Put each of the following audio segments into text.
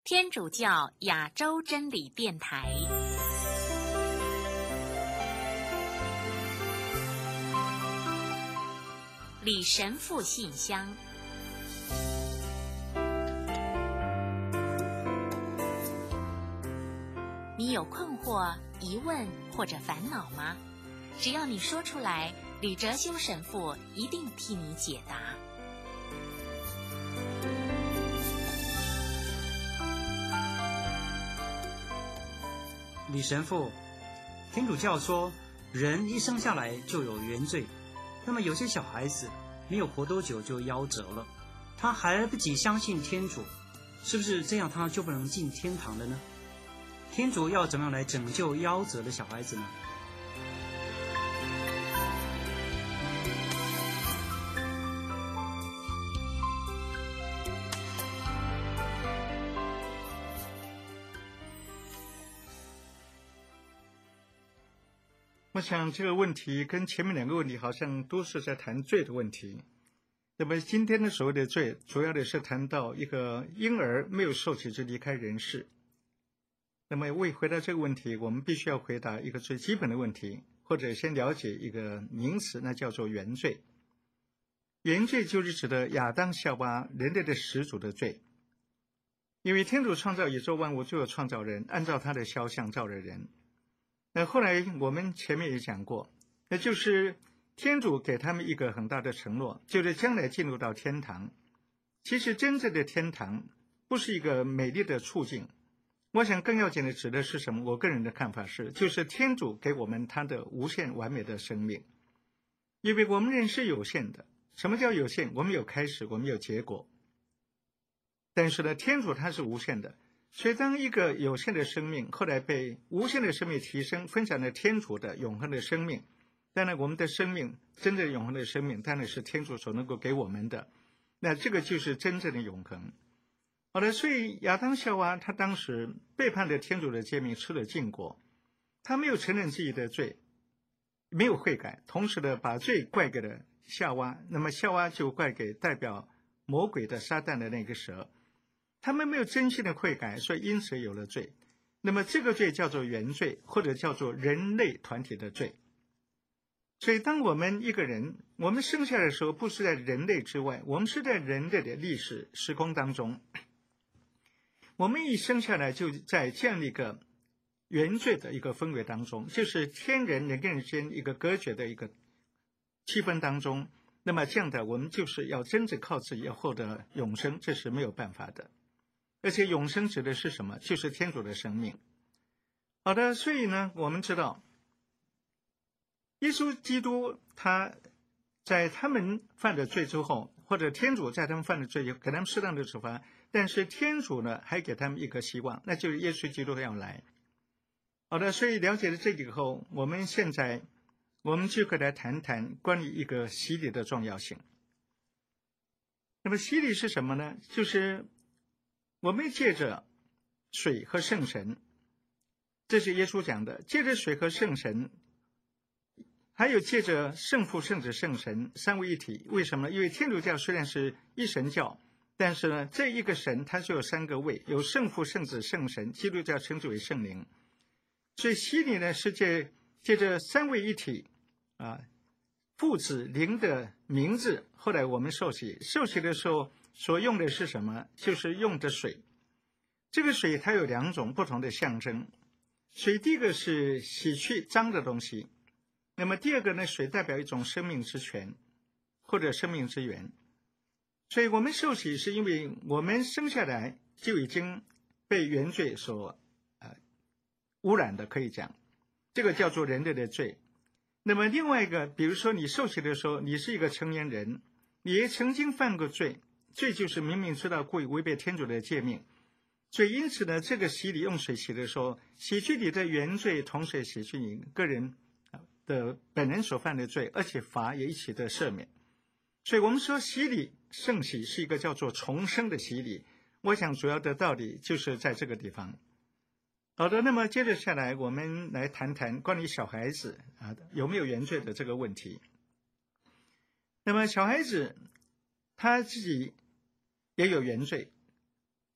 天主教亚洲真理电台。李神父信箱。你有困惑、疑问或者烦恼吗？只要你说出来，李哲修神父一定替你解答。 李神父，天主教说人一生下来就有原罪，那么有些小孩子没有活多久就夭折了，他还来不及相信天主，是不是这样他就不能进天堂了呢？天主要怎么样来拯救夭折的小孩子呢？ 我想这个问题跟前面两个问题好像都是在谈罪的问题。那么今天的所谓的罪，主要的是谈到一个婴儿没有受洗就离开人世。那么为回答这个问题，我们必须要回答一个最基本的问题，或者先了解一个名词，那叫做原罪。原罪就是指的亚当夏娃人类的始祖的罪。因为天主创造宇宙万物，就有创造人，按照他的肖像造了人。那后来我们前面也讲过，那就是天主给他们一个很大的承诺，就是将来进入到天堂。其实真正的天堂不是一个美丽的处境，我想更要紧的指的是什么？我个人的看法是，就是天主给我们他的无限完美的生命。因为我们人是有限的。什么叫有限？我们有开始，我们有结果。但是呢，天主他是无限的。所以当一个有限的生命后来被无限的生命提升，分享了天主的永恒的生命，当然我们的生命真正永恒的生命当然是天主所能够给我们的，那这个就是真正的永恒。好的，所以亚当夏娃他当时背叛了天主的诫命，吃了禁果，他没有承认自己的罪，没有悔改，同时的把罪怪给了夏娃，那么夏娃就怪给代表魔鬼的撒旦的那个蛇。他们没有真心的悔改，所以因此有了罪。那么这个罪叫做原罪，或者叫做人类团体的罪。所以当我们一个人，我们生下来的时候不是在人类之外，我们是在人类的历史时空当中。我们一生下来就在这样的一个原罪的一个氛围当中，就是天人跟人间一个隔绝的一个气氛当中。那么这样的我们就是要真正靠自己要获得永生，这是没有办法的。而且永生指的是什么？就是天主的生命。好的，所以呢，我们知道耶稣基督他在他们犯了罪之后，或者天主在他们犯了罪以后给他们适当的处罚，但是天主呢还给他们一个希望，那就是耶稣基督要来。好的，所以了解了这个以后，我们现在就可以来谈谈关于一个洗礼的重要性。那么洗礼是什么呢？就是我们借着水和圣神，这是耶稣讲的，借着水和圣神，还有借着圣父、圣子、圣神三位一体。为什么？因为天主教虽然是一神教，但是呢，这一个神它是有三个位，有圣父、圣子、圣神，基督教称之为圣灵。所以洗礼呢是借着三位一体父子灵的名字。后来我们受洗的时候所用的是什么？就是用的水。这个水它有两种不同的象征。水第一个是洗去脏的东西，那么第二个呢，水代表一种生命之泉或者生命之源。所以我们受洗是因为我们生下来就已经被原罪所污染的，可以讲这个叫做人类的罪。那么另外一个，比如说你受洗的时候，你是一个成年人，你也曾经犯过罪，罪就是明明知道故意违背天主的诫命。所以因此呢，这个洗礼用水洗的时候，洗去你的原罪，同时也洗去你个人的本人所犯的罪，而且罚也一起的赦免。所以我们说洗礼圣洗是一个叫做重生的洗礼，我想主要的道理就是在这个地方。好的，那么接着下来我们来谈谈关于小孩子有没有原罪的这个问题。那么小孩子他自己也有原罪，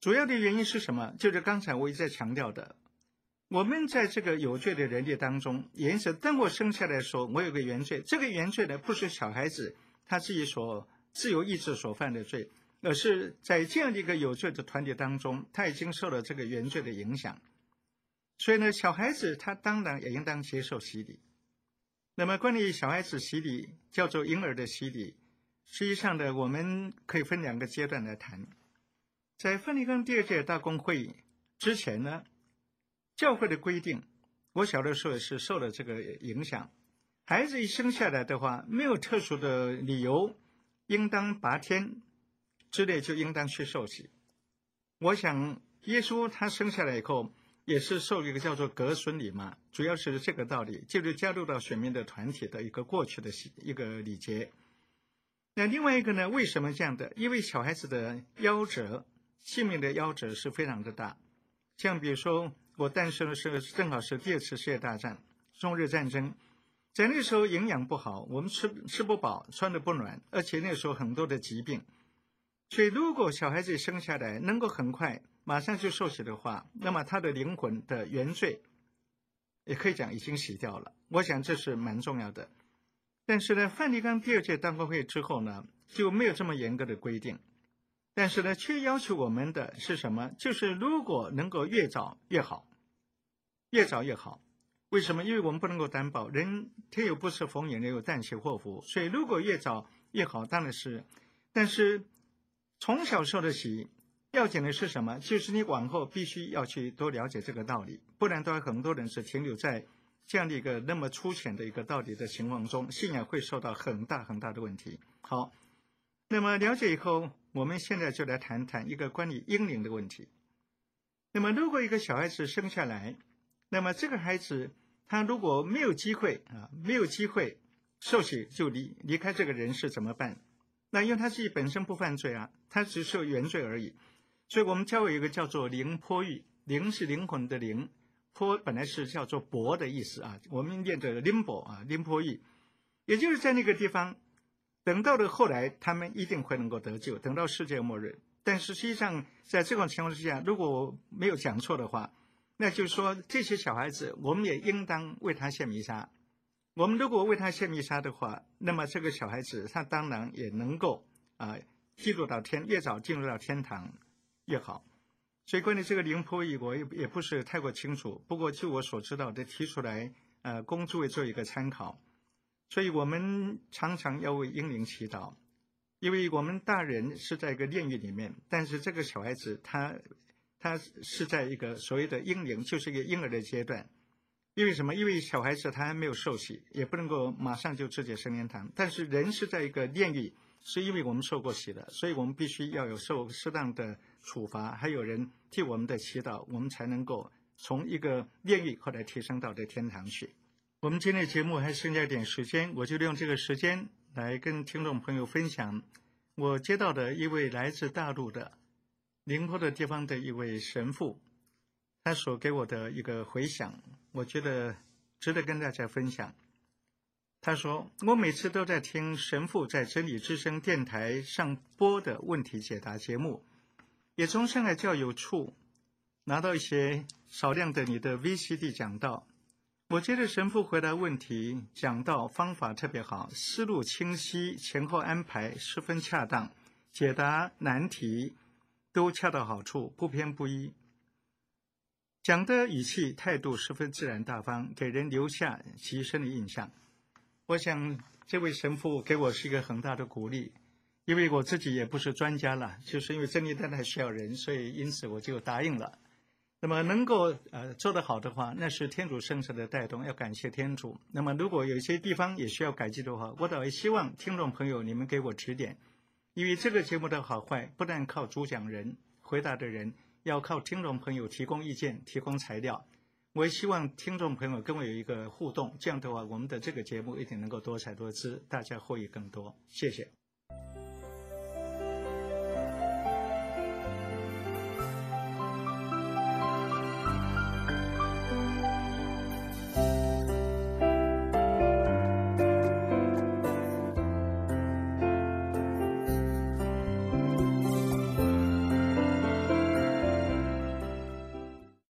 主要的原因是什么？就是刚才我一再强调的，我们在这个有罪的人类当中，也是当我生下来的时候，我有个原罪，这个原罪呢，不是小孩子他自己所自由意志所犯的罪，而是在这样的一个有罪的团体当中，他已经受了这个原罪的影响。所以呢，小孩子他当然也应当接受洗礼。那么关于小孩子洗礼，叫做婴儿的洗礼，实际上呢，我们可以分2个阶段来谈。在梵蒂冈第2届大公会之前呢，教会的规定，我小的时候也是受了这个影响。孩子一生下来的话，没有特殊的理由，应当8天之内就应当去受洗。我想耶稣他生下来以后，也是受一个叫做革孙礼嘛，主要是这个道理，就是加入到选民的团体的一个过去的一个礼节。那另外一个呢，为什么这样的？因为小孩子的夭折，性命的夭折是非常的大。像比如说我诞生的时候正好是第2次世界大战，中日战争，在那时候营养不好，我们吃不饱，穿得不暖，而且那时候很多的疾病。所以如果小孩子生下来能够很快马上就受洗的话，那么他的灵魂的原罪也可以讲已经洗掉了。我想这是蛮重要的。但是呢，梵蒂冈第2届大公会之后呢，就没有这么严格的规定。但是呢，却要求我们的是什么？就是如果能够越早越好，越早越好。为什么？因为我们不能够担保，人天有不测风云，人有旦夕祸福，所以如果越早越好，当然是。但是从小受的洗，要紧的是什么？就是你往后必须要去多了解这个道理，不然的话，很多人是停留在这样的一个那么粗浅的一个道理的情况中，信仰会受到很大很大的问题。好，那么了解以后，我们现在就来谈谈一个关于婴灵的问题。那么如果一个小孩子生下来，那么这个孩子他如果没有机会受洗就离开这个人世怎么办？那因为他自己本身不犯罪啊，他只是原罪而已。所以我们教会有一个叫做灵波浴，灵是灵魂的灵，波本来是叫做钵的意思啊，我们念着灵钵啊，灵波浴，也就是在那个地方，等到了后来他们一定会能够得救，等到世界末日。但是实际上在这种情况之下，如果我没有讲错的话，那就是说这些小孩子我们也应当为他献弥撒。我们如果为他献弥撒的话，那么这个小孩子他当然也能够进入到越早进入到天堂越好。所以关于这个灵波浴我也不是太过清楚，不过就我所知道的提出来供诸位做一个参考。所以我们常常要为婴灵祈祷，因为我们大人是在一个炼狱里面，但是这个小孩子他是在一个所谓的婴灵，就是一个婴儿的阶段。因为什么？因为小孩子他还没有受洗，也不能够马上就直接升天堂。但是人是在一个炼狱，是因为我们受过洗的，所以我们必须要有受适当的处罚，还有人替我们的祈祷，我们才能够从一个炼狱后来提升到这天堂去。我们今天的节目还剩下一点时间，我就利用这个时间来跟听众朋友分享我接到的一位来自大陆的宁波的地方的一位神父，他所给我的一个回响，我觉得值得跟大家分享。他说，我每次都在听神父在真理之声电台上播的问题解答节目，也从上海教友处拿到一些少量的你的 VCD 讲道。我觉得神父回答问题讲道方法特别好，思路清晰，前后安排十分恰当，解答难题都恰到好处，不偏不倚，讲的语气态度十分自然大方，给人留下极深的印象。我想这位神父给我是一个很大的鼓励，因为我自己也不是专家了，就是因为真理电台需要人，所以因此我就答应了。那么能够做得好的话，那是天主圣神的带动，要感谢天主。那么如果有一些地方也需要改进的话，我倒也希望听众朋友你们给我指点，因为这个节目的好坏不但靠主讲人回答的人，要靠听众朋友提供意见提供材料。我也希望听众朋友跟我有一个互动，这样的话我们的这个节目一定能够多彩多姿，大家获益更多。谢谢。